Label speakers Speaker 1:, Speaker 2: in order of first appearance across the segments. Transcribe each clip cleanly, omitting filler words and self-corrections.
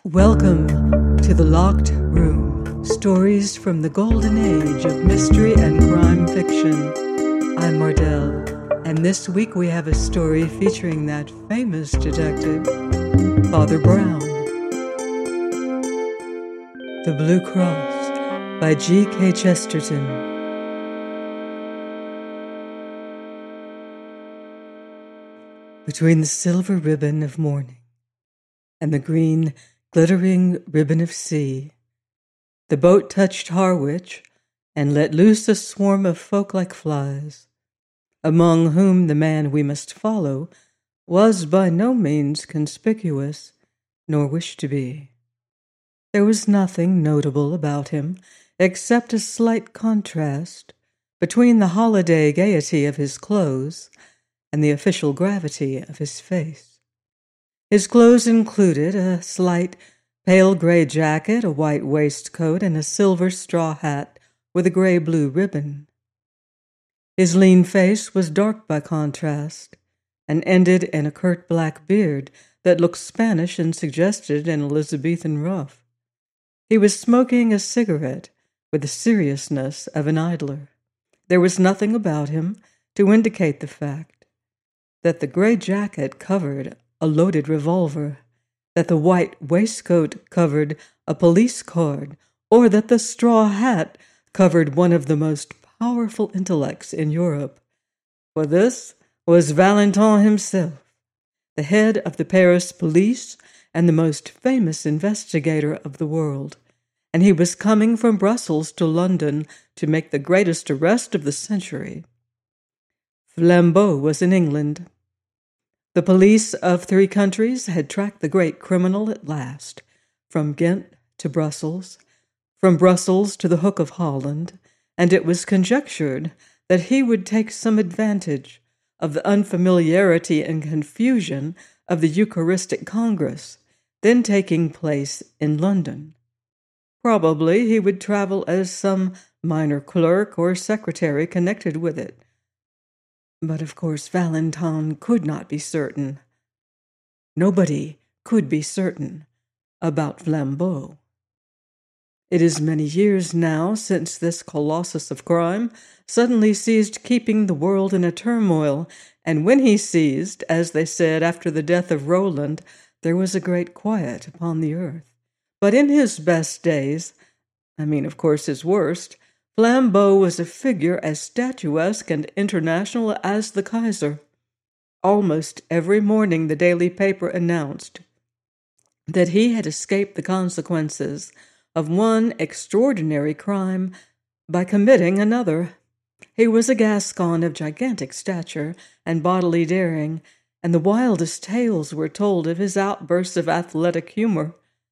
Speaker 1: Welcome to The Locked Room, stories from the golden age of mystery and crime fiction. I'm Mardell, and this week we have a story featuring that famous detective, Father Brown. The Blue Cross by G.K. Chesterton. Between the silver ribbon of morning and the green, glittering ribbon of sea, the boat touched Harwich and let loose a swarm of folk like flies, among whom the man we must follow was by no means conspicuous, nor wished to be. There was nothing notable about him except a slight contrast between the holiday gaiety of his clothes and the official gravity of his face. His clothes included a slight, pale gray jacket, a white waistcoat, and a silver straw hat with a gray-blue ribbon. His lean face was dark by contrast, and ended in a curt black beard that looked Spanish and suggested an Elizabethan ruff. He was smoking a cigarette with the seriousness of an idler. There was nothing about him to indicate the fact that the gray jacket covered a loaded revolver, that the white waistcoat covered a police card, or that the straw hat covered one of the most powerful intellects in Europe. For this was Valentin himself, the head of the Paris police and the most famous investigator of the world, and he was coming from Brussels to London to make the greatest arrest of the century. Flambeau was in England. The police of 3 countries had tracked the great criminal at last, from Ghent to Brussels, from Brussels to the Hook of Holland, and it was conjectured that he would take some advantage of the unfamiliarity and confusion of the Eucharistic Congress, then taking place in London. Probably he would travel as some minor clerk or secretary connected with it. But of course Valentin could not be certain. Nobody could be certain about Flambeau. It is many years now since this colossus of crime suddenly ceased keeping the world in a turmoil, and when he ceased, as they said after the death of Roland, there was a great quiet upon the earth. But in his best days, of course his worst, Flambeau was a figure as statuesque and international as the Kaiser. Almost every morning the daily paper announced that he had escaped the consequences of one extraordinary crime by committing another. He was a Gascon of gigantic stature and bodily daring, and the wildest tales were told of his outbursts of athletic humor.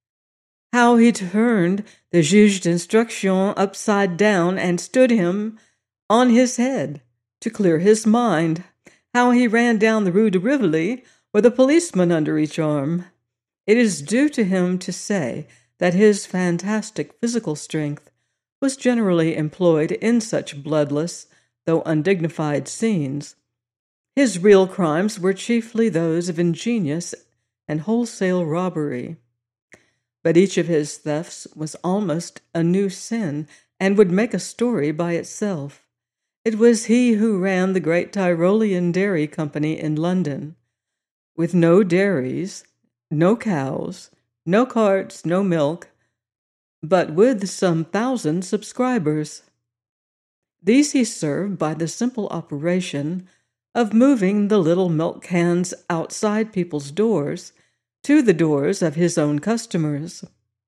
Speaker 1: How he turned the juge d'instruction upside down and stood him on his head to clear his mind. How he ran down the Rue de Rivoli with a policeman under each arm. It is due to him to say that his fantastic physical strength was generally employed in such bloodless, though undignified scenes. His real crimes were chiefly those of ingenious and wholesale robbery. But each of his thefts was almost a new sin and would make a story by itself. It was he who ran the great Tyrolean Dairy Company in London, with no dairies, no cows, no carts, no milk, but with some 1,000 subscribers. These he served by the simple operation of moving the little milk cans outside people's doors to the doors of his own customers.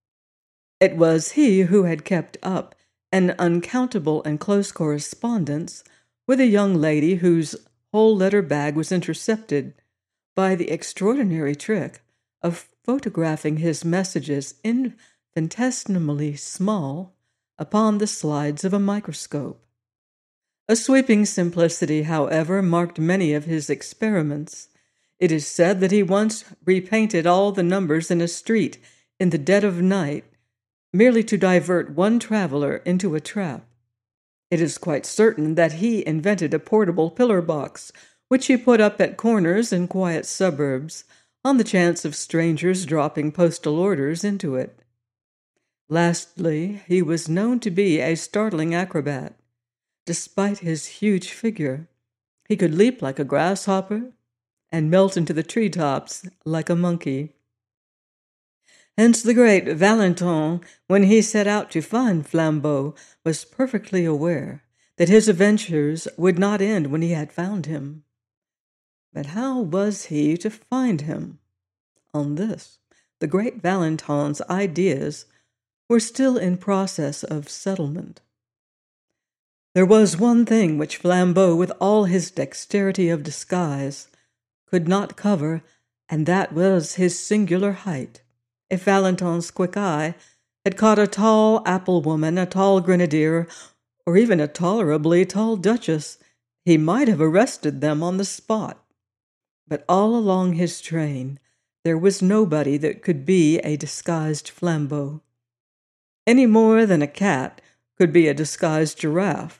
Speaker 1: It was he who had kept up an uncountable and close correspondence with a young lady whose whole letter bag was intercepted by the extraordinary trick of photographing his messages infinitesimally small upon the slides of a microscope. A sweeping simplicity, however, marked many of his experiments. It is said that he once repainted all the numbers in a street in the dead of night, merely to divert one traveler into a trap. It is quite certain that he invented a portable pillar box, which he put up at corners in quiet suburbs, on the chance of strangers dropping postal orders into it. Lastly, he was known to be a startling acrobat. Despite his huge figure, he could leap like a grasshopper and melt into the treetops like a monkey. Hence the great Valentin, when he set out to find Flambeau, was perfectly aware that his adventures would not end when he had found him. But how was he to find him? On this, the great Valentin's ideas were still in process of settlement. There was one thing which Flambeau, with all his dexterity of disguise, could not cover, and that was his singular height. If Valentin's quick eye had caught a tall apple woman, a tall grenadier, or even a tolerably tall duchess, he might have arrested them on the spot. But all along his train there was nobody that could be a disguised Flambeau, any more than a cat could be a disguised giraffe.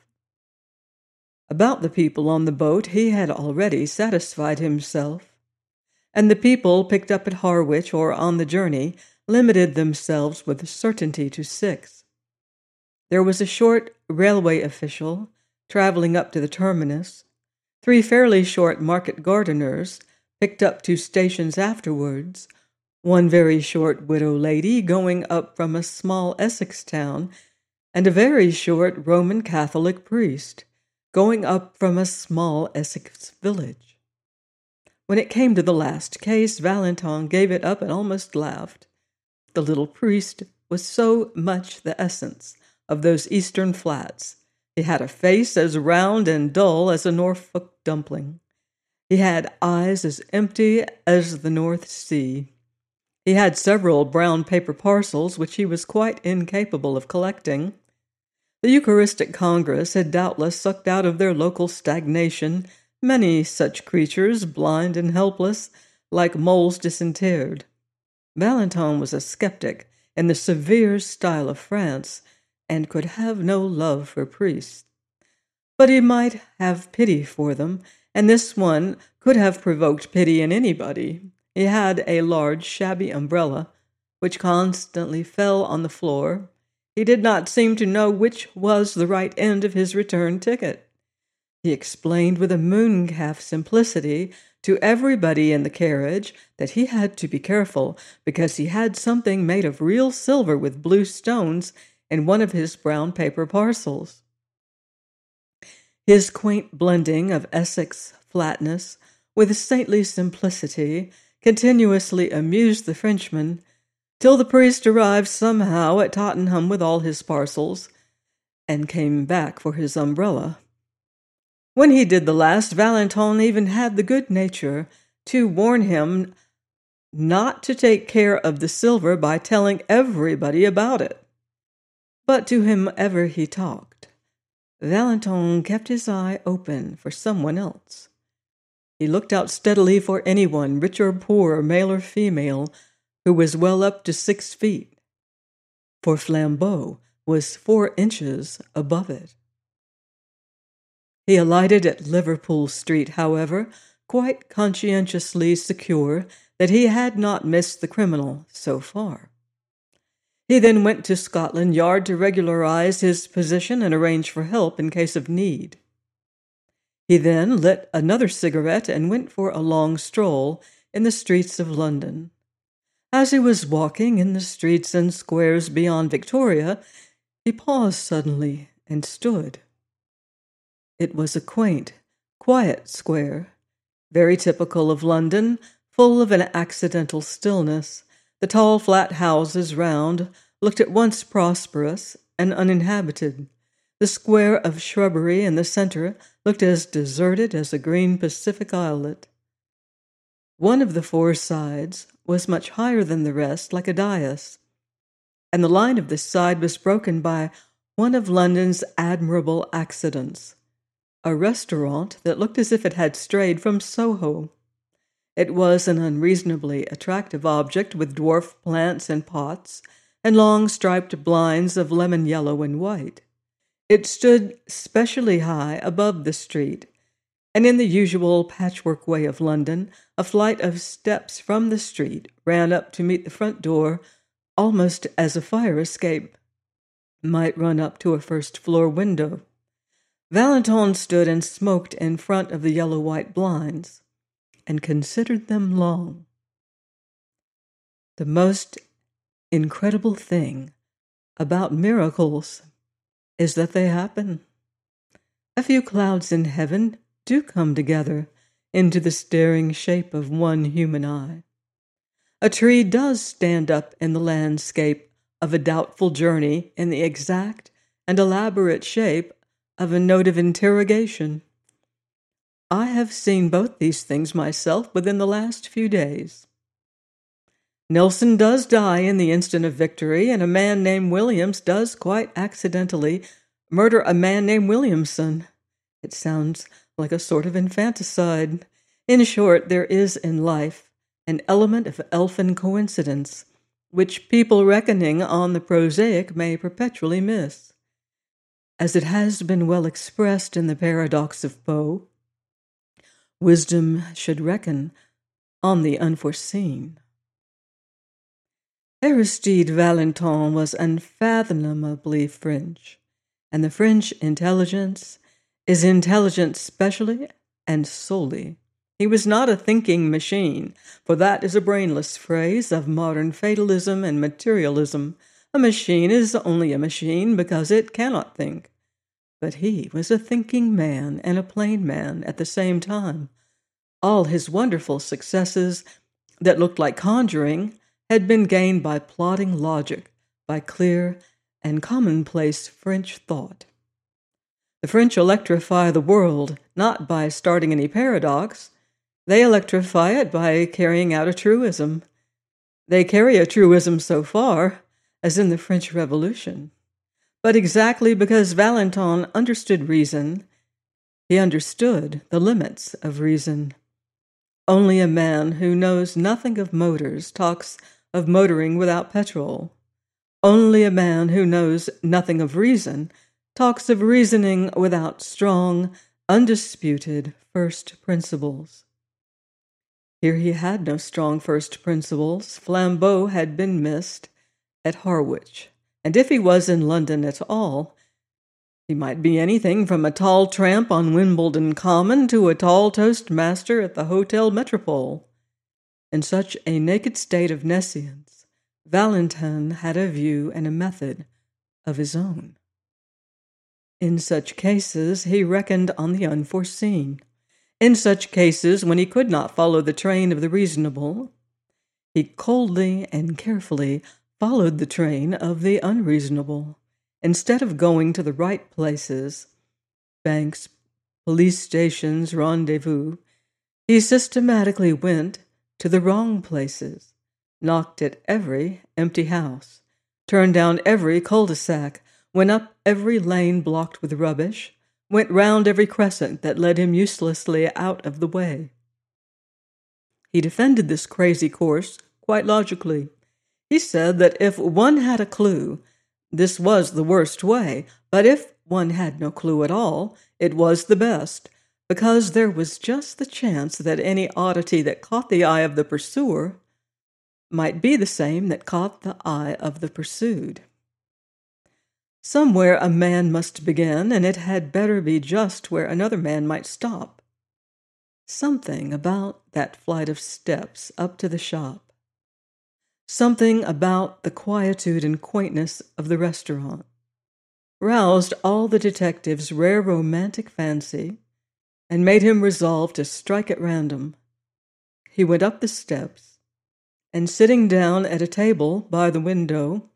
Speaker 1: About the people on the boat he had already satisfied himself, and the people picked up at Harwich or on the journey limited themselves with certainty to 6. There was a short railway official travelling up to the terminus, 3 fairly short market gardeners picked up 2 stations afterwards, 1 very short widow lady going up from a small Essex town, and a very short Roman Catholic priest going up from a small Essex village. When it came to the last case, Valentin gave it up and almost laughed. The little priest was so much the essence of those eastern flats. He had a face as round and dull as a Norfolk dumpling. He had eyes as empty as the North Sea. He had several brown paper parcels which he was quite incapable of collecting. The Eucharistic Congress had doubtless sucked out of their local stagnation many such creatures, blind and helpless, like moles disinterred. Valentin was a skeptic in the severe style of France, and could have no love for priests. But he might have pity for them, and this one could have provoked pity in anybody. He had a large, shabby umbrella, which constantly fell on the floor. He did not seem to know which was the right end of his return ticket. He explained with a mooncalf simplicity to everybody in the carriage that he had to be careful because he had something made of real silver with blue stones in one of his brown paper parcels. His quaint blending of Essex flatness with saintly simplicity continuously amused the Frenchman, till the priest arrived somehow at Tottenham with all his parcels, and came back for his umbrella. When he did the last, Valentin even had the good nature to warn him not to take care of the silver by telling everybody about it. But to whomever he talked, Valentin kept his eye open for someone else. He looked out steadily for anyone, rich or poor, male or female, who was well up to 6 feet, for Flambeau was 4 inches above it. He alighted at Liverpool Street, however, quite conscientiously secure that he had not missed the criminal so far. He then went to Scotland Yard to regularize his position and arrange for help in case of need. He then lit another cigarette and went for a long stroll in the streets of London. As he was walking in the streets and squares beyond Victoria, he paused suddenly and stood. It was a quaint, quiet square, very typical of London, full of an accidental stillness. The tall flat houses round looked at once prosperous and uninhabited. The square of shrubbery in the center looked as deserted as a green Pacific islet. One of the 4 sides was much higher than the rest, like a dais, and the line of this side was broken by one of London's admirable accidents, a restaurant that looked as if it had strayed from Soho. It was an unreasonably attractive object with dwarf plants in pots and long striped blinds of lemon yellow and white. It stood specially high above the street, and in the usual patchwork way of London, a flight of steps from the street ran up to meet the front door, almost as a fire escape might run up to a first-floor window. Valentin stood and smoked in front of the yellow-white blinds and considered them long. The most incredible thing about miracles is that they happen. A few clouds in heaven do come together into the staring shape of one human eye. A tree does stand up in the landscape of a doubtful journey in the exact and elaborate shape of a note of interrogation. I have seen both these things myself within the last few days. Nelson does die in the instant of victory, and a man named Williams does quite accidentally murder a man named Williamson. It sounds like a sort of infanticide. In short, there is in life an element of elfin coincidence, which people reckoning on the prosaic may perpetually miss. As it has been well expressed in the paradox of Poe, wisdom should reckon on the unforeseen. Aristide Valentin was unfathomably French, and the French intelligence is intelligent specially and solely. He was not a thinking machine, for that is a brainless phrase of modern fatalism and materialism. A machine is only a machine because it cannot think. But he was a thinking man and a plain man at the same time. All his wonderful successes that looked like conjuring had been gained by plodding logic, by clear and commonplace French thought. The French electrify the world not by starting any paradox. They electrify it by carrying out a truism. They carry a truism so far as in the French Revolution. But exactly because Valentin understood reason, he understood the limits of reason. Only a man who knows nothing of motors talks of motoring without petrol. Only a man who knows nothing of reason talks of reasoning without strong, undisputed first principles. Here he had no strong first principles. Flambeau had been missed at Harwich, and if he was in London at all, he might be anything from a tall tramp on Wimbledon Common to a tall toastmaster at the Hotel Metropole. In such a naked state of nescience, Valentin had a view and a method of his own. In such cases, he reckoned on the unforeseen. In such cases, when he could not follow the train of the reasonable, he coldly and carefully followed the train of the unreasonable. Instead of going to the right places, banks, police stations, rendezvous, he systematically went to the wrong places, knocked at every empty house, turned down every cul-de-sac, went up every lane blocked with rubbish, went round every crescent that led him uselessly out of the way. He defended this crazy course quite logically. He said that if one had a clue, this was the worst way, but if one had no clue at all, it was the best, because there was just the chance that any oddity that caught the eye of the pursuer might be the same that caught the eye of the pursued. Somewhere a man must begin, and it had better be just where another man might stop. Something about that flight of steps up to the shop. Something about the quietude and quaintness of the restaurant roused all the detective's rare romantic fancy and made him resolve to strike at random. He went up the steps, and sitting down at a table by the window,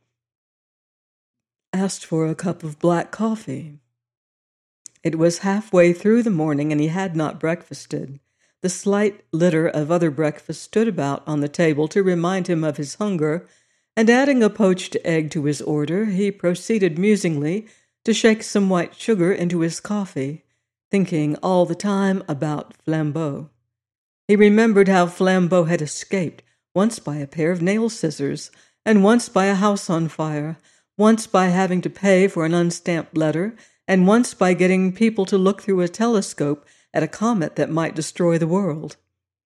Speaker 1: asked for a cup of black coffee. It was halfway through the morning, and he had not breakfasted. The slight litter of other breakfasts stood about on the table to remind him of his hunger, and adding a poached egg to his order, he proceeded musingly to shake some white sugar into his coffee, thinking all the time about Flambeau. He remembered how Flambeau had escaped, once by a pair of nail scissors, and once by a house on fire, once by having to pay for an unstamped letter, and once by getting people to look through a telescope at a comet that might destroy the world.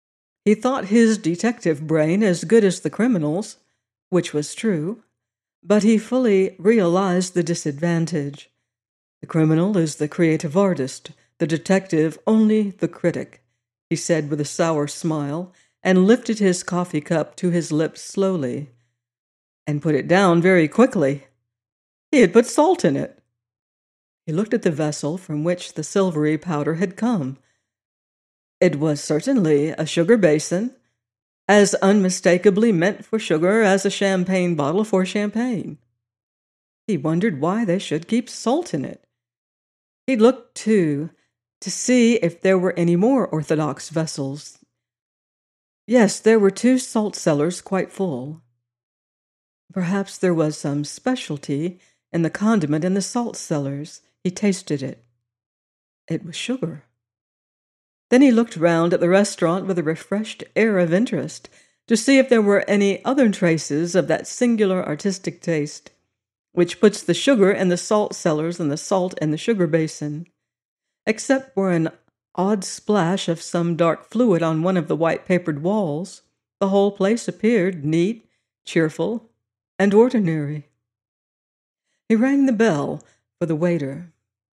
Speaker 1: He thought his detective brain as good as the criminal's, which was true, but he fully realized the disadvantage. The criminal is the creative artist, the detective only the critic, he said with a sour smile, and lifted his coffee cup to his lips slowly, and put it down very quickly. He had put salt in it. He looked at the vessel from which the silvery powder had come. It was certainly a sugar basin, as unmistakably meant for sugar as a champagne bottle for champagne. He wondered why they should keep salt in it. He looked, too, to see if there were any more orthodox vessels. Yes, there were 2 salt cellars quite full. Perhaps there was some specialty in the condiment in the salt cellars. He tasted it. It was sugar. Then he looked round at the restaurant with a refreshed air of interest to see if there were any other traces of that singular artistic taste which puts the sugar in the salt cellars and the salt in the sugar basin. Except for an odd splash of some dark fluid on one of the white-papered walls, the whole place appeared neat, cheerful, and ordinary. He rang the bell for the waiter.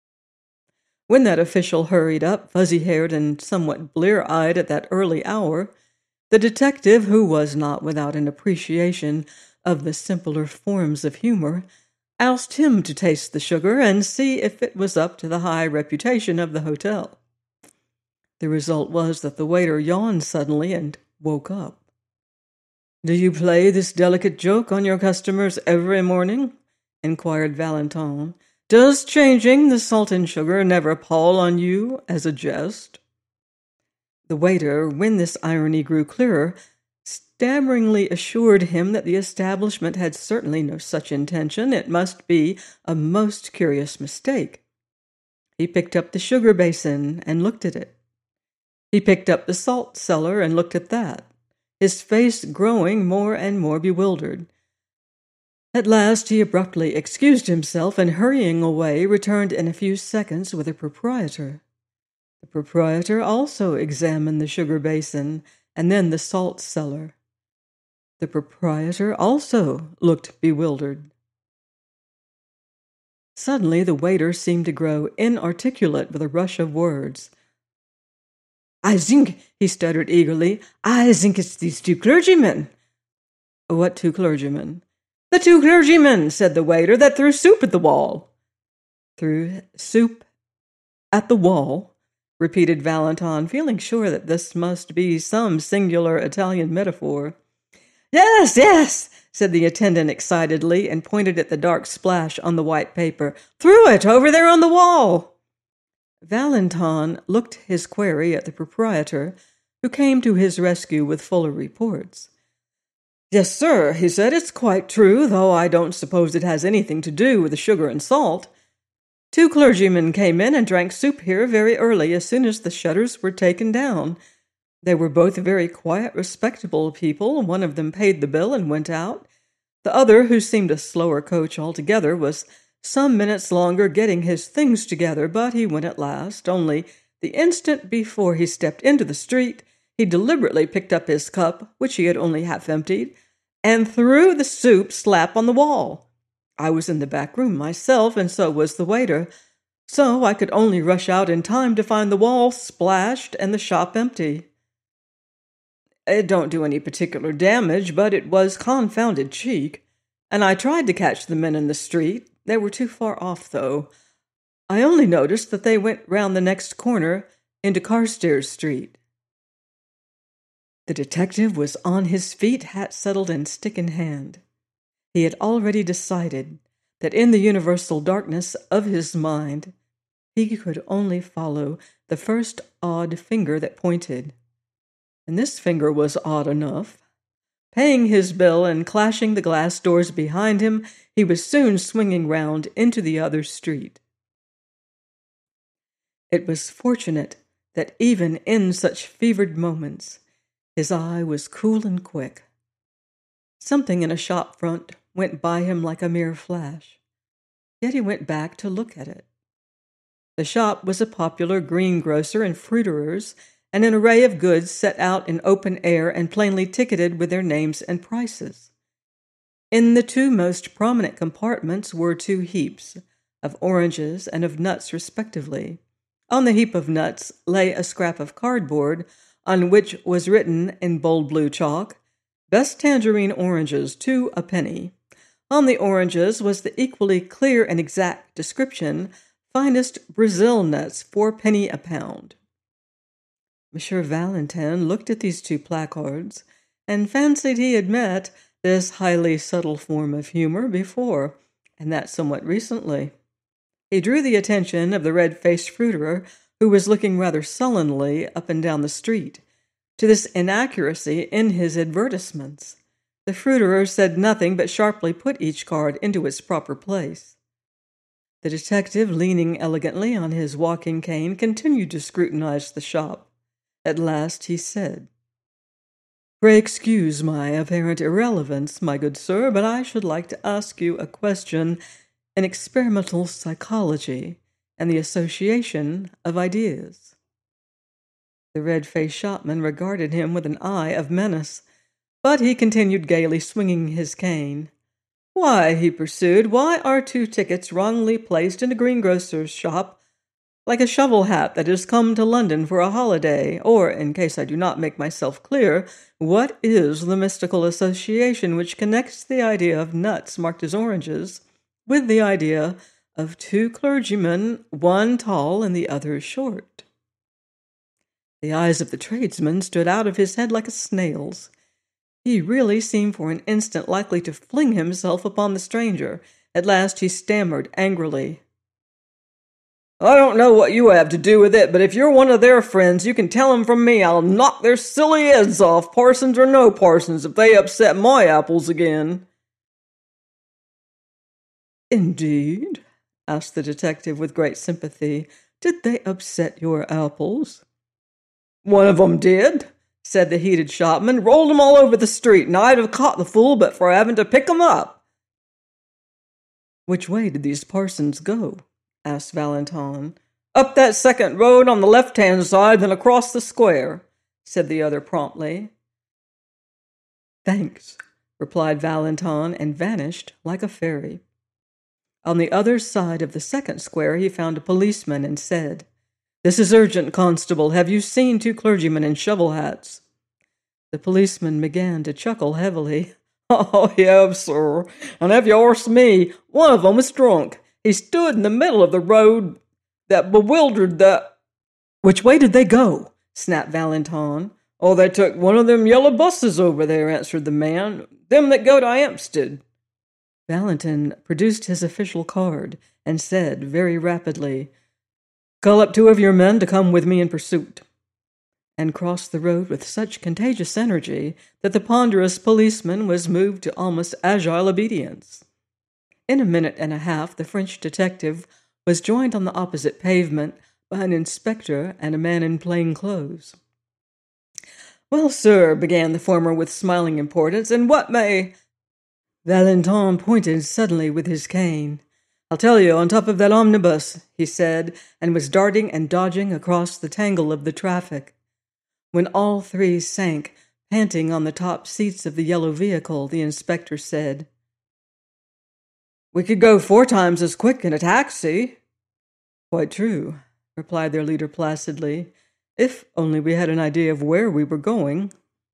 Speaker 1: When that official hurried up, fuzzy-haired and somewhat blear-eyed at that early hour, the detective, who was not without an appreciation of the simpler forms of humor, asked him to taste the sugar and see if it was up to the high reputation of the hotel. The result was that the waiter yawned suddenly and woke up. "Do you play this delicate joke on your customers every morning?" inquired Valentin. "Does changing the salt and sugar never pall on you as a jest?" The waiter, when this irony grew clearer, stammeringly assured him that the establishment had certainly no such intention. It must be a most curious mistake. He picked up the sugar basin and looked at it. He picked up the salt cellar and looked at that, his face growing more and more bewildered. At last he abruptly excused himself and, hurrying away, returned in a few seconds with the proprietor. The proprietor also examined the sugar basin and then the salt cellar. The proprietor also looked bewildered. Suddenly the waiter seemed to grow inarticulate with a rush of words. "I think," he stuttered eagerly, "I think it's these 2 clergymen." "What 2 clergymen?" "The 2 clergymen," said the waiter, "that threw soup at the wall." "Threw soup at the wall?" repeated Valentin, feeling sure that this must be some singular Italian metaphor. "Yes, yes," said the attendant excitedly, and pointed at the dark splash on the white paper. "Threw it over there on the wall." Valentin looked his query at the proprietor, who came to his rescue with fuller reports. "Yes, sir," he said, "it's quite true, though I don't suppose it has anything to do with the sugar and salt. 2 clergymen came in and drank soup here very early, as soon as the shutters were taken down. They were both very quiet, respectable people. One of them paid the bill and went out. The other, who seemed a slower coach altogether, was some minutes longer getting his things together, but he went at last. Only the instant before he stepped into the street, he deliberately picked up his cup, which he had only half emptied, and threw the soup slap on the wall. I was in the back room myself, and so was the waiter, so I could only rush out in time to find the wall splashed and the shop empty. It don't do any particular damage, but it was confounded cheek, and I tried to catch the men in the street. They were too far off, though. I only noticed that they went round the next corner into Carstairs Street." The detective was on his feet, hat settled and stick in hand. He had already decided that in the universal darkness of his mind he could only follow the first odd finger that pointed. And this finger was odd enough. Paying his bill and clashing the glass doors behind him, he was soon swinging round into the other street. It was fortunate that even in such fevered moments his eye was cool and quick. Something in a shop front went by him like a mere flash, yet he went back to look at it. The shop was a popular greengrocer and fruiterer's, and an array of goods set out in open air and plainly ticketed with their names and prices. In the two most prominent compartments were two heaps, of oranges and of nuts respectively. On the heap of nuts lay a scrap of cardboard on which was written in bold blue chalk, "Best tangerine oranges, 2 a penny." On the oranges was the equally clear and exact description, "Finest Brazil nuts, 4 penny a pound." Monsieur Valentin looked at these two placards and fancied he had met this highly subtle form of humor before, and that somewhat recently. He drew the attention of the red-faced fruiterer, who was looking rather sullenly up and down the street, to this inaccuracy in his advertisements. The fruiterer said nothing but sharply put each card into its proper place. The detective, leaning elegantly on his walking cane, continued to scrutinize the shop. At last he said, "Pray excuse my apparent irrelevance, my good sir, but I should like to ask you a question in experimental psychology and the association of ideas." The red-faced shopman regarded him with an eye of menace, but he continued gaily swinging his cane. "Why," he pursued, "why are 2 tickets wrongly placed in a greengrocer's shop like a shovel hat that has come to London for a holiday? Or, in case I do not make myself clear, what is the mystical association which connects the idea of nuts marked as oranges with the idea of 2 clergymen, one tall and the other short?" The eyes of the tradesman stood out of his head like a snail's. He really seemed for an instant likely to fling himself upon the stranger. At last he stammered angrily, "I don't know what you have to do with it, but if you're one of their friends, you can tell 'em from me I'll knock their silly heads off, parsons or no parsons, if they upset my apples again." "Indeed?" asked the detective with great sympathy. "Did they upset your apples?" "One of 'em did," said the heated shopman. "Rolled 'em all over the street, and I'd have caught the fool but for having to pick 'em up." "Which way did these parsons go?" asked Valentin. "Up that second road on the left-hand side, then across the square," said the other promptly. "Thanks," replied Valentin, and vanished like a fairy. On the other side of the second square he found a policeman and said, "This is urgent, constable. Have you seen 2 clergymen in shovel hats?" The policeman began to chuckle heavily. "Oh, yes, sir. And if you arst me, one of 'em was drunk. He stood in the middle of the road that bewildered the—" "Which way did they go?" snapped Valentin. "Oh, they took one of them yellow buses over there," answered the man. "Them that go to Hampstead." Valentin produced his official card and said very rapidly, "Call up 2 of your men to come with me in pursuit," and crossed the road with such contagious energy that the ponderous policeman was moved to almost agile obedience. In a minute and a half, the French detective was joined on the opposite pavement by an inspector and a man in plain clothes. "Well, sir," began the former with smiling importance, "and what may—" Valentin pointed suddenly with his cane. "I'll tell you, on top of that omnibus," he said, and was darting and dodging across the tangle of the traffic. When all 3 sank, panting on the top seats of the yellow vehicle, the inspector said, "We could go 4 times as quick in a taxi." "Quite true," replied their leader placidly, "if only we had an idea of where we were going."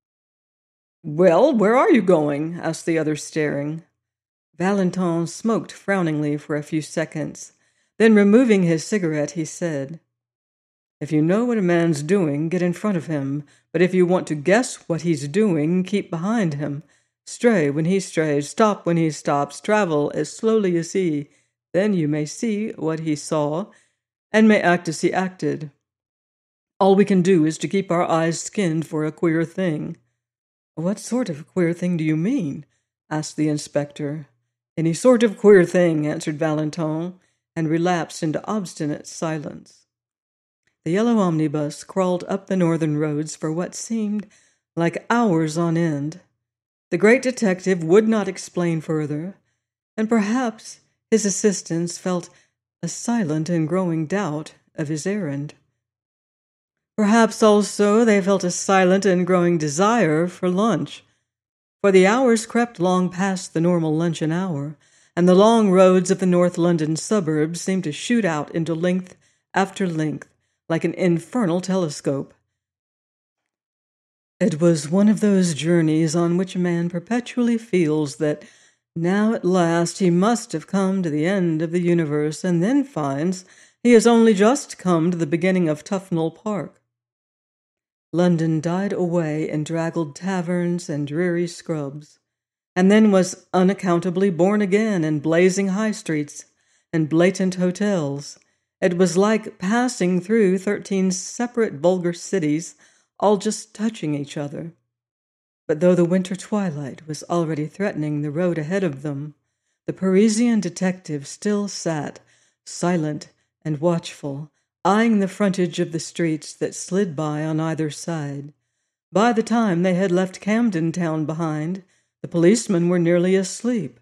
Speaker 1: "Well, where are you going?" asked the other, staring. Valentin smoked frowningly for a few seconds. Then, removing his cigarette, he said, "If you know what a man's doing, get in front of him. But if you want to guess what he's doing, keep behind him. Stray when he strays, stop when he stops, travel as slowly as he. Then you may see what he saw, and may act as he acted. All we can do is to keep our eyes skinned for a queer thing." "What sort of queer thing do you mean?" asked the inspector. "Any sort of queer thing," answered Valentin, and relapsed into obstinate silence. The yellow omnibus crawled up the northern roads for what seemed like hours on end. The great detective would not explain further, and perhaps his assistants felt a silent and growing doubt of his errand. Perhaps also they felt a silent and growing desire for lunch, for the hours crept long past the normal luncheon hour, and the long roads of the North London suburbs seemed to shoot out into length after length like an infernal telescope. It was one of those journeys on which a man perpetually feels that now at last he must have come to the end of the universe, and then finds he has only just come to the beginning of Tufnell Park. London died away in draggled taverns and dreary scrubs, and then was unaccountably born again in blazing high streets and blatant hotels. It was like passing through 13 separate vulgar cities, all just touching each other. But though the winter twilight was already threatening the road ahead of them, the Parisian detective still sat, silent and watchful, eyeing the frontage of the streets that slid by on either side. By the time they had left Camden Town behind, the policemen were nearly asleep.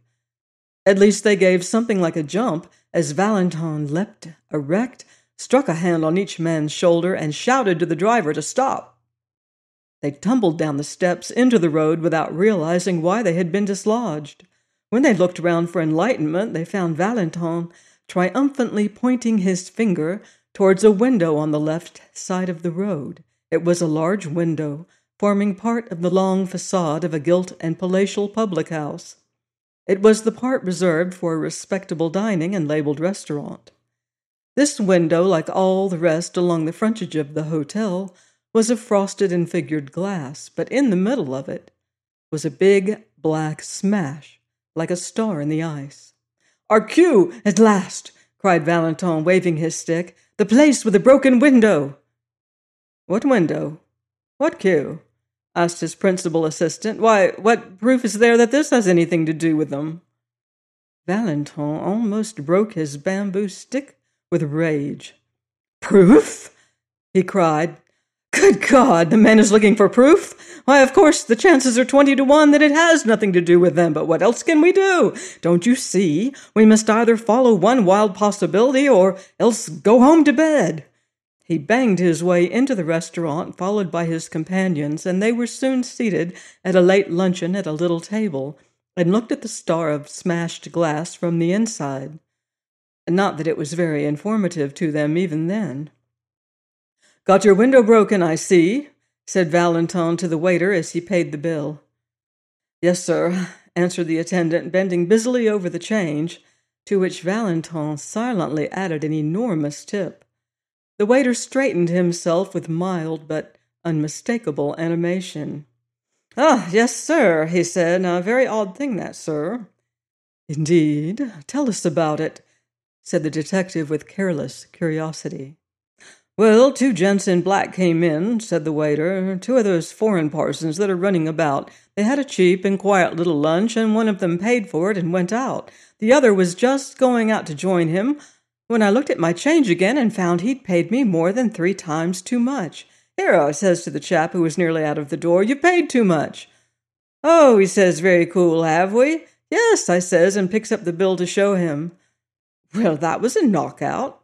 Speaker 1: At least they gave something like a jump as Valentin leapt erect, struck a hand on each man's shoulder, and shouted to the driver to stop. They tumbled down the steps into the road without realizing why they had been dislodged. When they looked round for enlightenment, they found Valentin triumphantly pointing his finger towards a window on the left side of the road. It was a large window, forming part of the long facade of a gilt and palatial public house. It was the part reserved for a respectable dining and labelled restaurant. This window, like all the rest along the frontage of the hotel, was of frosted and figured glass, but in the middle of it was a big black smash, like a star in the ice. "Our cue, at last!" cried Valentin, waving his stick. "The place with the broken window!" "What window? What cue?" asked his principal assistant. "Why, what proof is there that this has anything to do with them?" Valentin almost broke his bamboo stick with rage. "Proof?" he cried. "Good God, the man is looking for proof? Why, of course, the chances are 20 to 1 that it has nothing to do with them, but what else can we do? Don't you see? We must either follow one wild possibility or else go home to bed." He banged his way into the restaurant, followed by his companions, and they were soon seated at a late luncheon at a little table, and looked at the star of smashed glass from the inside. Not that it was very informative to them even then. "Got your window broken, I see," said Valentin to the waiter as he paid the bill. "Yes, sir," answered the attendant, bending busily over the change, to which Valentin silently added an enormous tip. The waiter straightened himself with mild but unmistakable animation. "Ah, yes, sir," he said. "A very odd thing, that, sir." "Indeed? Tell us about it," said the detective with careless curiosity. "Well, 2 gents in black came in," said the waiter. "2 of those foreign parsons that are running about. They had a cheap and quiet little lunch, and one of them paid for it and went out. The other was just going out to join him when I looked at my change again and found he'd paid me more than 3 times too much. 'Here,' I says to the chap who was nearly out of the door, 'you paid too much.' 'Oh,' he says, 'very cool, have we?' 'Yes,' I says, and picks up the bill to show him. Well, that was a knockout."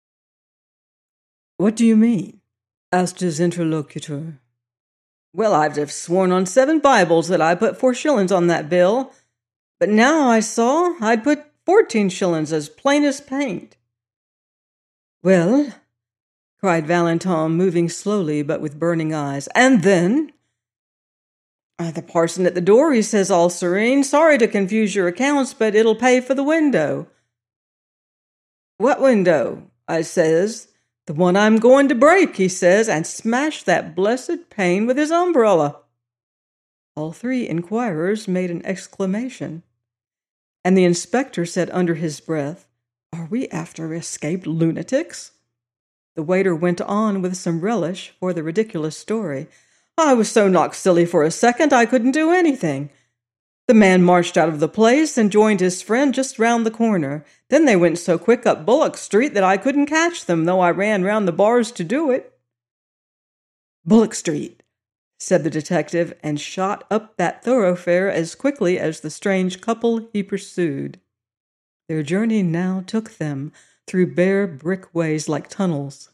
Speaker 1: "What do you mean?" asked his interlocutor. "Well, I'd have sworn on 7 Bibles that I put 4 shillings on that bill, but now I saw I'd put 14 shillings as plain as paint." "Well," cried Valentin, moving slowly but with burning eyes, "and then?" "The parson at the door, he says all serene, 'Sorry to confuse your accounts, but it'll pay for the window.' 'What window?' I says. 'The one I'm going to break,' he says, and smashed that blessed pane with his umbrella." All 3 inquirers made an exclamation, and the inspector said under his breath, "Are we after escaped lunatics?" The waiter went on with some relish for the ridiculous story. "I was so knocked silly for a second I couldn't do anything. The man marched out of the place and joined his friend just round the corner. Then they went so quick up Bullock Street that I couldn't catch them, though I ran round the bars to do it." "Bullock Street," said the detective, and shot up that thoroughfare as quickly as the strange couple he pursued. Their journey now took them through bare brick ways like tunnels,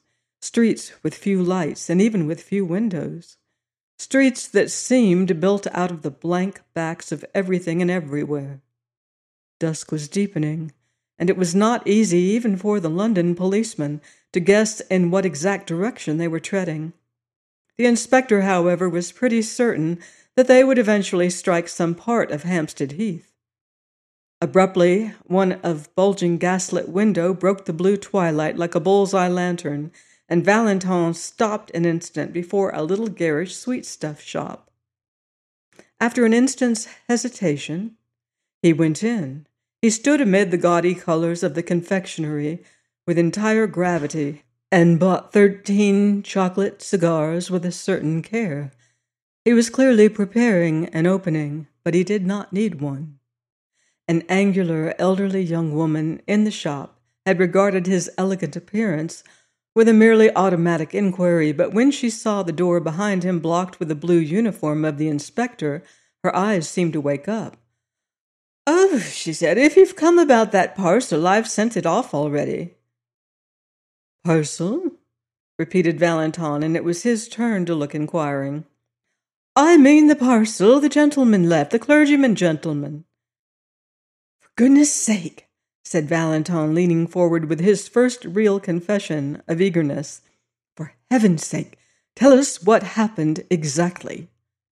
Speaker 1: streets with few lights and even with few windows, streets that seemed built out of the blank backs of everything and everywhere. Dusk was deepening, and it was not easy even for the London policemen to guess in what exact direction they were treading. The inspector, however, was pretty certain that they would eventually strike some part of Hampstead Heath. Abruptly, one of bulging gaslit window broke the blue twilight like a bull's-eye lantern, and Valentin stopped an instant before a little garish sweetstuff shop. After an instant's hesitation, he went in. He stood amid the gaudy colors of the confectionery with entire gravity and bought 13 chocolate cigars with a certain care. He was clearly preparing an opening, but he did not need one. An angular, elderly young woman in the shop had regarded his elegant appearance with a merely automatic inquiry, but when she saw the door behind him blocked with the blue uniform of the inspector, her eyes seemed to wake up. "Oh," she said, "if you've come about that parcel, I've sent it off already." "Parcel?" repeated Valentin, and it was his turn to look inquiring. "I mean the parcel the gentleman left, the clergyman gentleman." "For goodness' sake," said Valentin, leaning forward with his first real confession of eagerness, "for heaven's sake, tell us what happened exactly."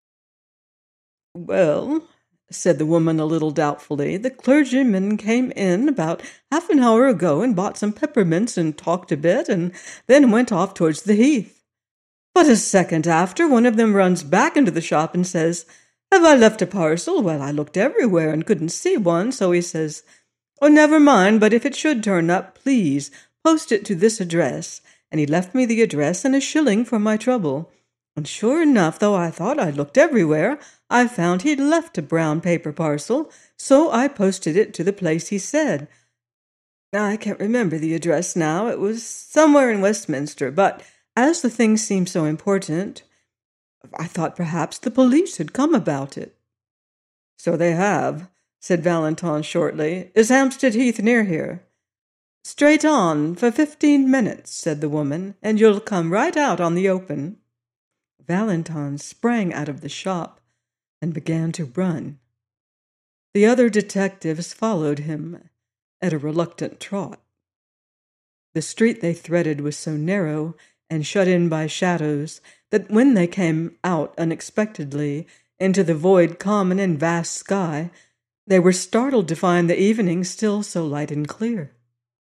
Speaker 1: "Well," said the woman a little doubtfully, "the clergyman came in about half an hour ago and bought some peppermints and talked a bit and then went off towards the heath. But a second after, one of them runs back into the shop and says, 'Have I left a parcel?' Well, I looked everywhere and couldn't see one, so he says, 'Oh, never mind, but if it should turn up, please post it to this address.' And he left me the address and a shilling for my trouble. And sure enough, though I thought I'd looked everywhere, I found he'd left a brown paper parcel, so I posted it to the place he said. I can't remember the address now. It was somewhere in Westminster, but as the thing seemed so important, I thought perhaps the police had come about it." "So they have," said Valentin shortly. "Is Hampstead Heath near here?" "Straight on for 15 minutes," said the woman, "and you'll come right out on the open." Valentin sprang out of the shop and began to run. The other detectives followed him at a reluctant trot. The street they threaded was so narrow and shut in by shadows that when they came out unexpectedly into the void common and vast sky, they were startled to find the evening still so light and clear.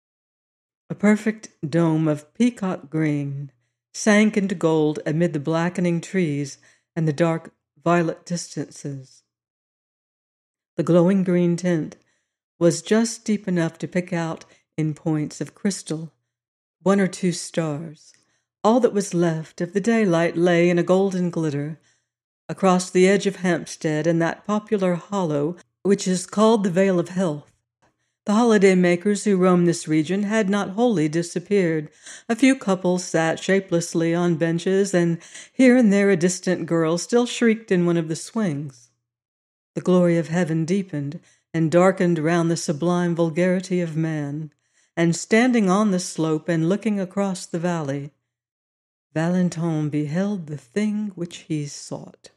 Speaker 1: A perfect dome of peacock green sank into gold amid the blackening trees and the dark violet distances. The glowing green tint was just deep enough to pick out in points of crystal 1 or 2 stars. All that was left of the daylight lay in a golden glitter across the edge of Hampstead and that popular hollow which is called the Vale of Health. The holiday makers who roamed this region had not wholly disappeared. A few couples sat shapelessly on benches, and here and there a distant girl still shrieked in one of the swings. The glory of heaven deepened and darkened round the sublime vulgarity of man, and standing on the slope and looking across the valley, Valentin beheld the thing which he sought.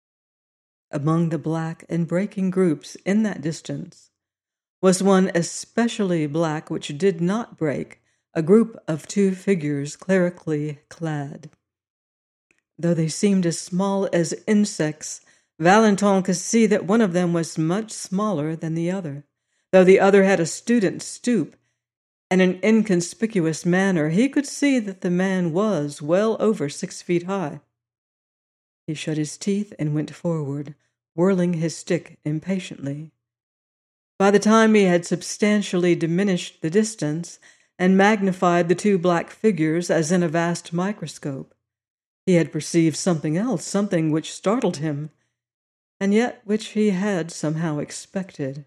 Speaker 1: Among the black and breaking groups in that distance was one especially black which did not break, a group of 2 figures clerically clad. Though they seemed as small as insects, Valentin could see that one of them was much smaller than the other. Though the other had a student's stoop and an inconspicuous manner, he could see that the man was well over 6 feet high. He shut his teeth and went forward, whirling his stick impatiently. By the time he had substantially diminished the distance and magnified the 2 black figures as in a vast microscope, he had perceived something else, something which startled him, and yet which he had somehow expected.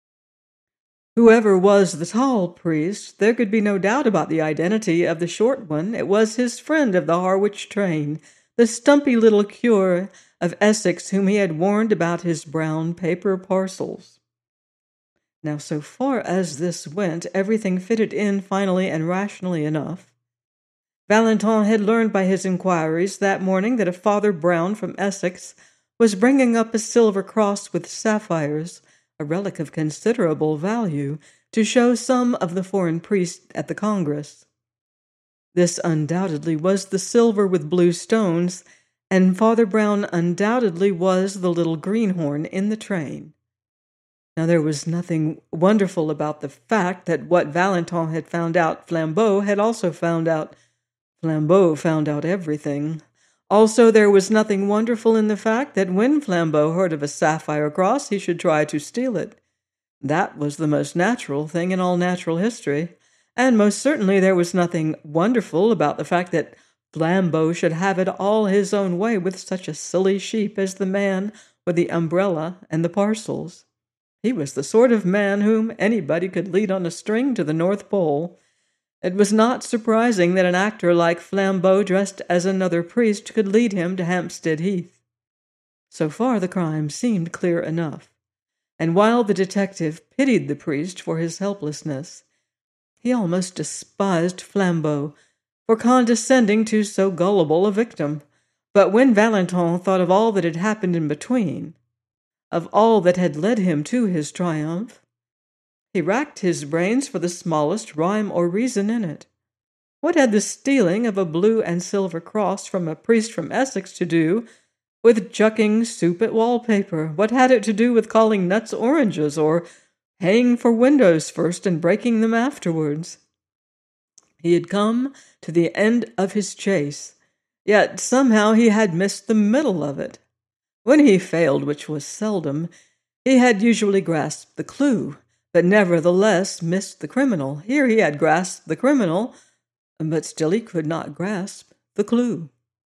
Speaker 1: Whoever was the tall priest, there could be no doubt about the identity of the short one. It was his friend of the Harwich train, the stumpy little cure of Essex whom he had warned about his brown paper parcels. Now, so far as this went, everything fitted in finally and rationally enough. Valentin had learned by his inquiries that morning that a Father Brown from Essex was bringing up a silver cross with sapphires, a relic of considerable value, to show some of the foreign priests at the Congress. This undoubtedly was the silver with blue stones, and Father Brown undoubtedly was the little greenhorn in the train. Now there was nothing wonderful about the fact that what Valentin had found out Flambeau had also found out. Flambeau found out everything. Also, there was nothing wonderful in the fact that when Flambeau heard of a sapphire cross, he should try to steal it. That was the most natural thing in all natural history, and most certainly there was nothing wonderful about the fact that Flambeau should have it all his own way with such a silly sheep as the man with the umbrella and the parcels. He was the sort of man whom anybody could lead on a string to the North Pole. It was not surprising that an actor like Flambeau dressed as another priest could lead him to Hampstead Heath. So far the crime seemed clear enough, and while the detective pitied the priest for his helplessness, he almost despised Flambeau for condescending to so gullible a victim. But when Valentin thought of all that had happened in between, of all that had led him to his triumph, he racked his brains for the smallest rhyme or reason in it. What had the stealing of a blue and silver cross from a priest from Essex to do with chucking soup at wallpaper? What had it to do with calling nuts oranges, or paying for windows first and breaking them afterwards? He had come to the end of his chase, yet somehow he had missed the middle of it. When he failed, which was seldom, he had usually grasped the clue, but nevertheless missed the criminal. Here he had grasped the criminal, but still he could not grasp the clue.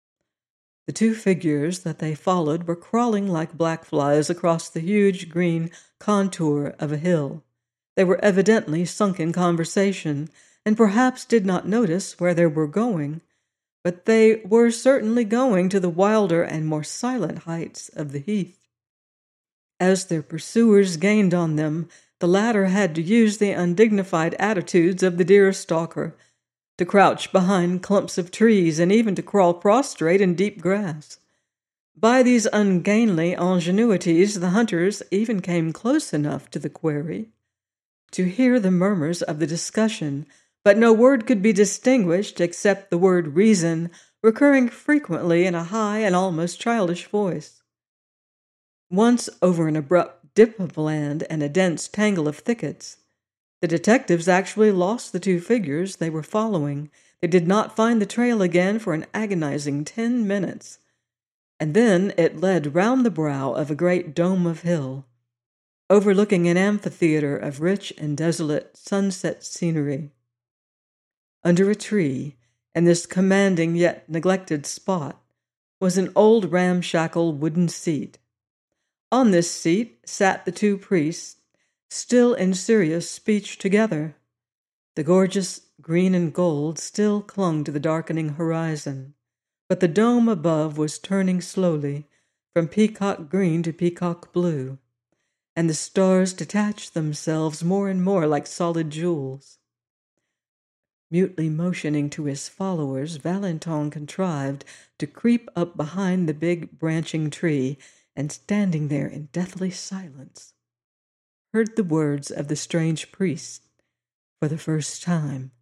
Speaker 1: The two figures that they followed were crawling like black flies across the huge green contour of a hill. They were evidently sunk in conversation, and perhaps did not notice where they were going, but they were certainly going to the wilder and more silent heights of the heath. As their pursuers gained on them, the latter had to use the undignified attitudes of the deer-stalker, to crouch behind clumps of trees, and even to crawl prostrate in deep grass. By these ungainly ingenuities, the hunters even came close enough to the quarry to hear the murmurs of the discussion, but no word could be distinguished except the word reason, recurring frequently in a high and almost childish voice. Once over an abrupt dip of land and a dense tangle of thickets, the detectives actually lost the two figures they were following. They did not find the trail again for an agonizing 10 minutes, and then it led round the brow of a great dome of hill, overlooking an amphitheater of rich and desolate sunset scenery. Under a tree, in this commanding yet neglected spot, was an old ramshackle wooden seat. On this seat sat the two priests, still in serious speech together. The gorgeous green and gold still clung to the darkening horizon, but the dome above was turning slowly from peacock green to peacock blue, and the stars detached themselves more and more like solid jewels. Mutely motioning to his followers, Valentin contrived to creep up behind the big branching tree, and standing there in deathly silence, heard the words of the strange priest for the first time.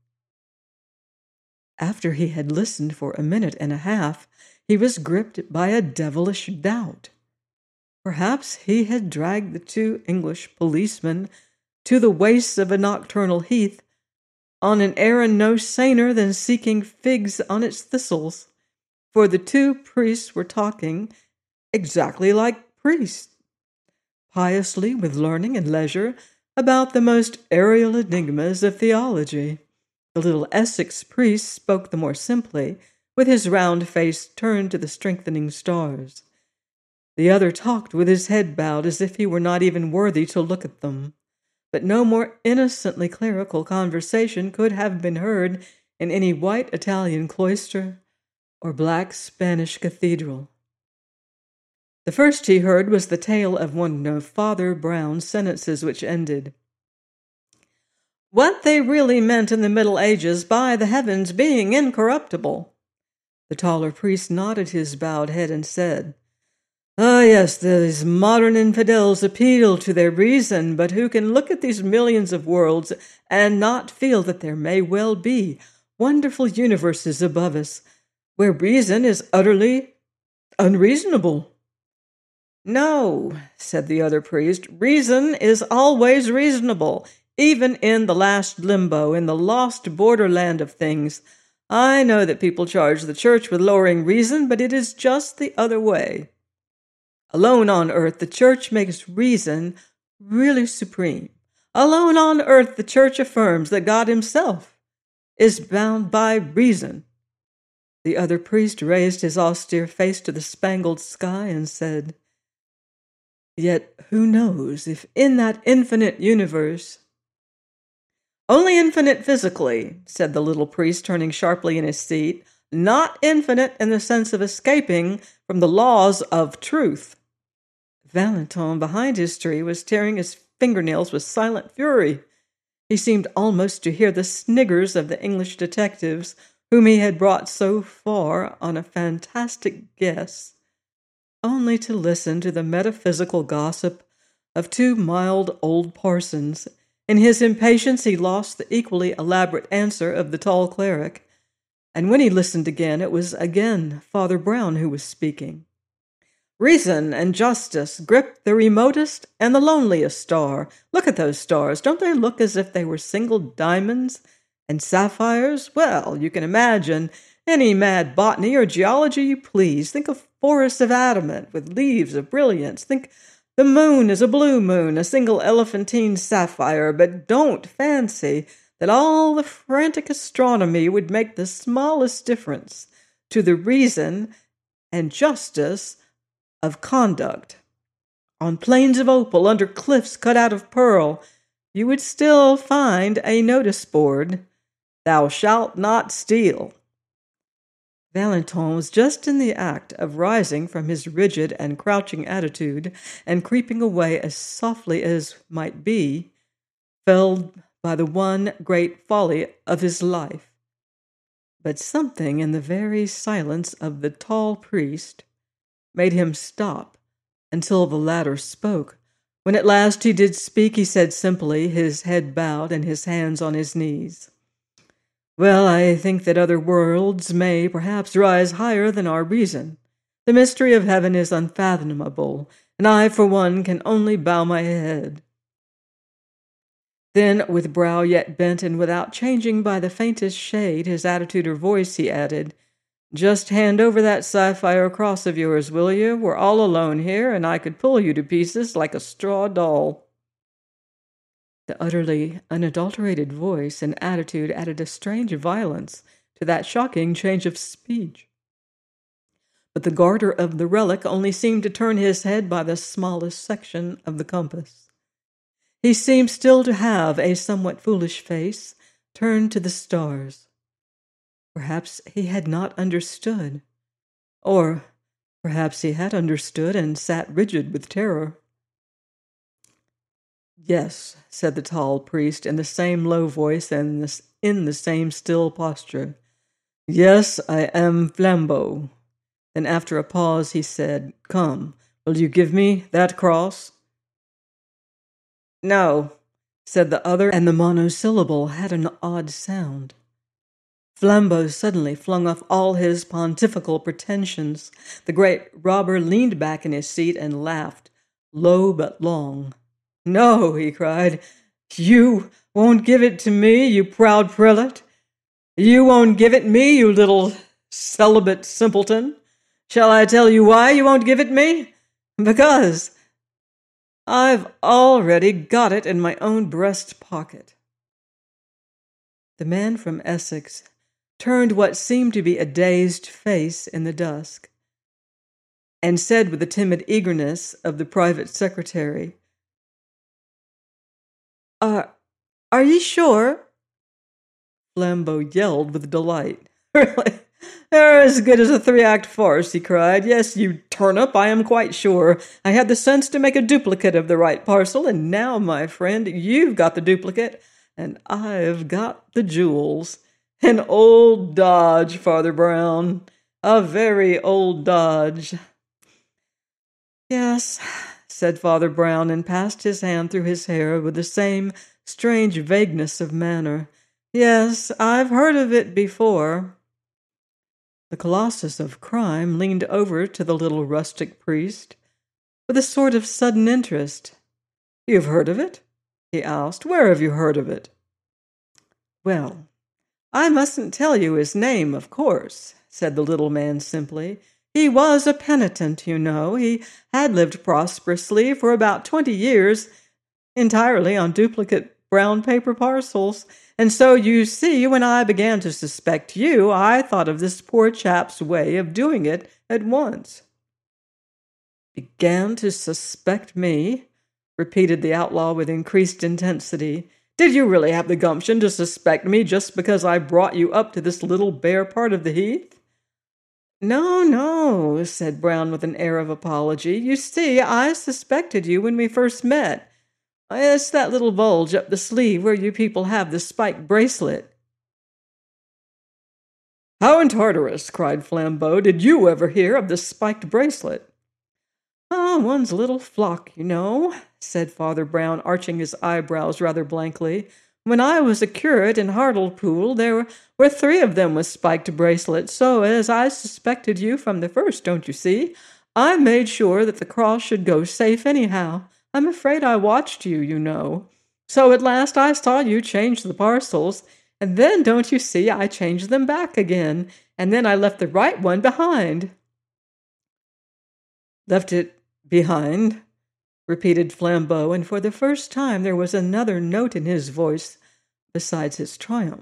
Speaker 1: After he had listened for a minute and a half, he was gripped by a devilish doubt. Perhaps he had dragged the two English policemen to the wastes of a nocturnal heath on an errand no saner than seeking figs on its thistles, for the two priests were talking exactly like priests, piously, with learning and leisure, about the most aerial enigmas of theology. The little Essex priest spoke the more simply, with his round face turned to the strengthening stars. The other talked with his head bowed as if he were not even worthy to look at them. But no more innocently clerical conversation could have been heard in any white Italian cloister or black Spanish cathedral. The first he heard was the tale of one of Father Brown's sentences, which ended, what they really meant in the Middle Ages by the heavens being incorruptible. The taller priest nodded his bowed head and said, "Ah, yes, these modern infidels appeal to their reason, but who can look at these millions of worlds and not feel that there may well be wonderful universes above us, where reason is utterly unreasonable?" "No," said the other priest, "reason is always reasonable, even in the last limbo, in the lost borderland of things. I know that people charge the church with lowering reason, but it is just the other way. Alone on earth, the church makes reason really supreme. Alone on earth, the church affirms that God himself is bound by reason." The other priest raised his austere face to the spangled sky and said, "Yet who knows if in that infinite universe—" "Only infinite physically," said the little priest, turning sharply in his seat, "not infinite in the sense of escaping from the laws of truth." Valentin, behind his tree, was tearing his fingernails with silent fury. He seemed almost to hear the sniggers of the English detectives whom he had brought so far on a fantastic guess, only to listen to the metaphysical gossip of two mild old parsons. In his impatience he lost the equally elaborate answer of the tall cleric, and when he listened again, it was again Father Brown who was speaking. "Reason and justice grip the remotest and the loneliest star. Look at those stars. Don't they look as if they were single diamonds and sapphires? Well, you can imagine any mad botany or geology you please. Think of forests of adamant with leaves of brilliance. Think the moon is a blue moon, a single elephantine sapphire, but don't fancy that all the frantic astronomy would make the smallest difference to the reason and justice of conduct. On plains of opal, under cliffs cut out of pearl, you would still find a notice board, 'Thou shalt not steal.'" Valentin was just in the act of rising from his rigid and crouching attitude and creeping away as softly as might be, felled by the one great folly of his life. But something in the very silence of the tall priest made him stop until the latter spoke. When at last he did speak, he said simply, his head bowed and his hands on his knees, "Well, I think that other worlds may perhaps rise higher than our reason. The mystery of heaven is unfathomable, and I, for one, can only bow my head." Then, with brow yet bent and without changing by the faintest shade his attitude or voice, he added, "Just hand over that sapphire cross of yours, will you? We're all alone here, and I could pull you to pieces like a straw doll." The utterly unadulterated voice and attitude added a strange violence to that shocking change of speech. But the garter of the relic only seemed to turn his head by the smallest section of the compass. He seemed still to have a somewhat foolish face turned to the stars. Perhaps he had not understood, or perhaps he had understood and sat rigid with terror. "Yes," said the tall priest in the same low voice and in the same still posture. "Yes, I am Flambeau." Then after a pause he said, "Come, will you give me that cross?" "No," said the other, and the monosyllable had an odd sound. Flambeau suddenly flung off all his pontifical pretensions. The great robber leaned back in his seat and laughed, low but long. "No," he cried, "you won't give it to me, you proud prelate. You won't give it me, you little celibate simpleton. Shall I tell you why you won't give it me? Because I've already got it in my own breast pocket." The man from Essex turned what seemed to be a dazed face in the dusk, and said with the timid eagerness of the private secretary, Are ye sure?" Flambeau yelled with delight. "Really? They're as good as a three-act farce," he cried. "Yes, you turnip, I am quite sure. I had the sense to make a duplicate of the right parcel, and now, my friend, you've got the duplicate, and I've got the jewels. An old Dodge, Father Brown. A very old Dodge. Yes, said Father Brown, and passed his hand through his hair with the same strange vagueness of manner. Yes, I've heard of it before. The colossus of crime leaned over to the little rustic priest with a sort of sudden interest. You've heard of it? He asked. Where have you heard of it? Well, I mustn't tell you his name, of course, said the little man simply. He was a penitent, you know. He had lived prosperously for about 20 years, entirely on duplicate brown paper parcels. And so, you see, when I began to suspect you, I thought of this poor chap's way of doing it at once. Began to suspect me? Repeated the outlaw with increased intensity. Did you really have the gumption to suspect me just because I brought you up to this little bare part of the heath? No, no, said Brown with an air of apology. You see, I suspected you when we first met. It's that little bulge up the sleeve where you people have the spiked bracelet. How in Tartarus, cried Flambeau, did you ever hear of the spiked bracelet? Oh, one's little flock, you know, said Father Brown, arching his eyebrows rather blankly. When I was a curate in Hartlepool, there were 3 of them with spiked bracelets, so as I suspected you from the first, don't you see, I made sure that the cross should go safe anyhow. I'm afraid I watched you, you know. So at last I saw you change the parcels, and then, don't you see, I changed them back again, and then I left the right one behind. Left it behind, repeated Flambeau, and for the first time there was another note in his voice besides his triumph.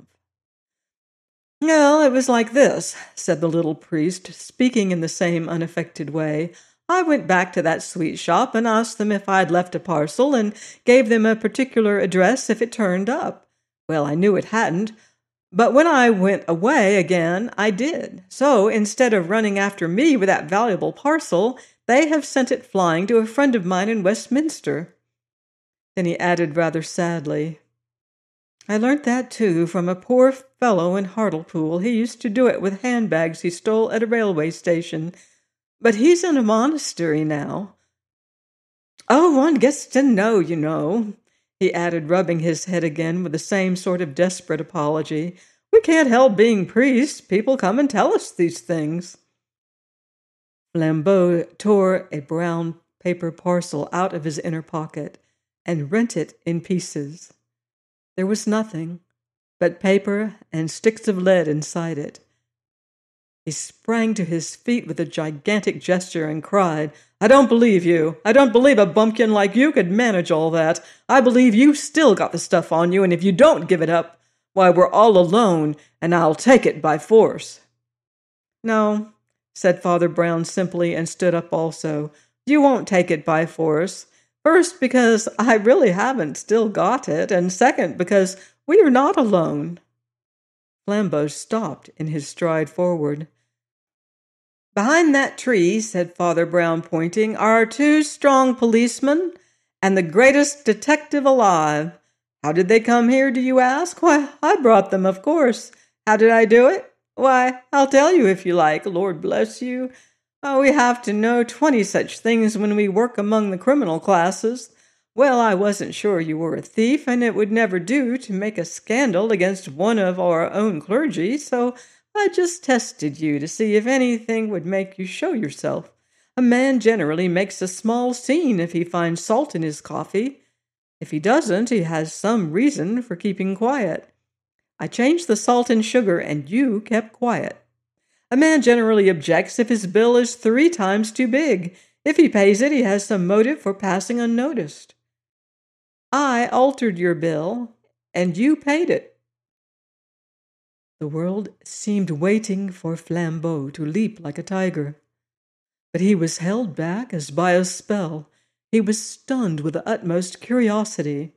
Speaker 1: Well, it was like this, said the little priest, speaking in the same unaffected way. I went back to that sweet shop and asked them if I'd left a parcel and gave them a particular address if it turned up. Well, I knew it hadn't, but when I went away again, I did. So instead of running after me with that valuable parcel, they have sent it flying to a friend of mine in Westminster. Then he added rather sadly, I learnt that, too, from a poor fellow in Hartlepool. He used to do it with handbags he stole at a railway station. But he's in a monastery now. Oh, one gets to know, you know, he added, rubbing his head again with the same sort of desperate apology. We can't help being priests. People come and tell us these things. Flambeau tore a brown paper parcel out of his inner pocket and rent it in pieces. There was nothing but paper and sticks of lead inside it. He sprang to his feet with a gigantic gesture and cried, I don't believe you. I don't believe a bumpkin like you could manage all that. I believe you've still got the stuff on you, and if you don't give it up, why, we're all alone, and I'll take it by force. No, said Father Brown simply, and stood up also. You won't take it by force. First, because I really haven't still got it, and second, because we are not alone. Flambeau stopped in his stride forward. Behind that tree, said Father Brown, pointing, are 2 strong policemen and the greatest detective alive. How did they come here, do you ask? Why, I brought them, of course. How did I do it? Why, I'll tell you if you like, Lord bless you. Oh, we have to know 20 such things when we work among the criminal classes. Well, I wasn't sure you were a thief, and it would never do to make a scandal against one of our own clergy, so I just tested you to see if anything would make you show yourself. A man generally makes a small scene if he finds salt in his coffee. If he doesn't, he has some reason for keeping quiet. I changed the salt and sugar, and you kept quiet. A man generally objects if his bill is 3 times too big. If he pays it, he has some motive for passing unnoticed. I altered your bill, and you paid it. The world seemed waiting for Flambeau to leap like a tiger. But he was held back as by a spell. He was stunned with the utmost curiosity.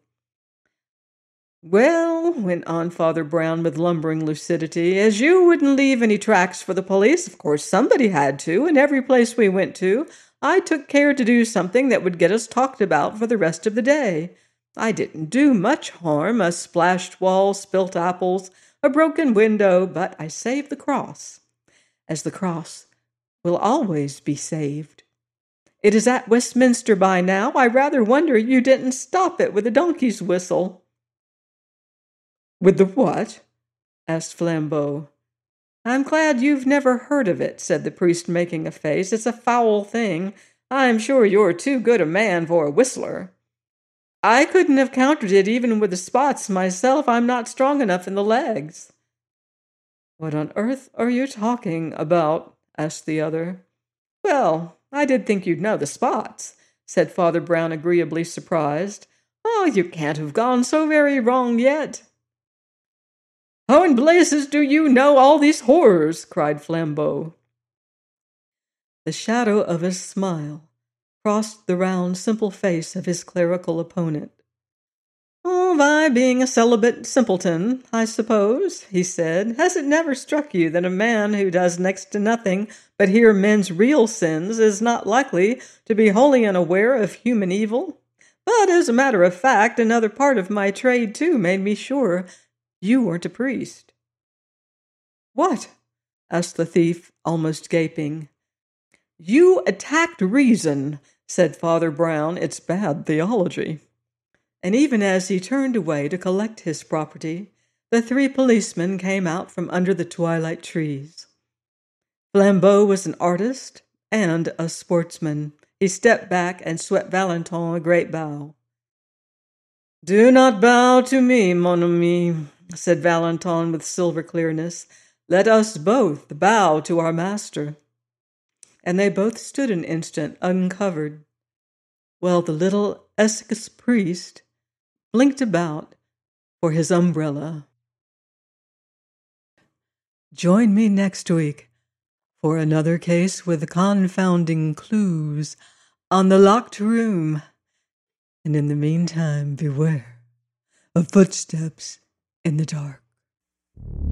Speaker 1: Well, went on Father Brown with lumbering lucidity, as you wouldn't leave any tracks for the police, of course somebody had to, and every place we went to, I took care to do something that would get us talked about for the rest of the day. I didn't do much harm, a splashed wall, spilt apples, a broken window, but I saved the cross, as the cross will always be saved. It is at Westminster by now. I rather wonder you didn't stop it with a donkey's whistle." "With the what?" asked Flambeau. "I'm glad you've never heard of it," said the priest, making a face. "It's a foul thing. I'm sure you're too good a man for a whistler. I couldn't have countered it even with the spots myself. I'm not strong enough in the legs." "What on earth are you talking about?" asked the other. "Well, I did think you'd know the spots," said Father Brown, agreeably surprised. "Oh, you can't have gone so very wrong yet." "How in blazes do you know all these horrors?" cried Flambeau. The shadow of a smile crossed the round, simple face of his clerical opponent. "Oh, by being a celibate simpleton, I suppose," he said. "Has it never struck you that a man who does next to nothing but hear men's real sins is not likely to be wholly unaware of human evil? But as a matter of fact, another part of my trade, too, made me sure you weren't a priest." "What?" asked the thief, almost gaping. "You attacked reason," said Father Brown. "It's bad theology." And even as he turned away to collect his property, the three policemen came out from under the twilight trees. Flambeau was an artist and a sportsman. He stepped back and swept Valentin a great bow. "Do not bow to me, mon ami," said Valentin with silver clearness. "Let us both bow to our master." And they both stood an instant uncovered, while the little Essex priest blinked about for his umbrella. Join me next week for another case with confounding clues on the locked room. And in the meantime, beware of footsteps in the dark.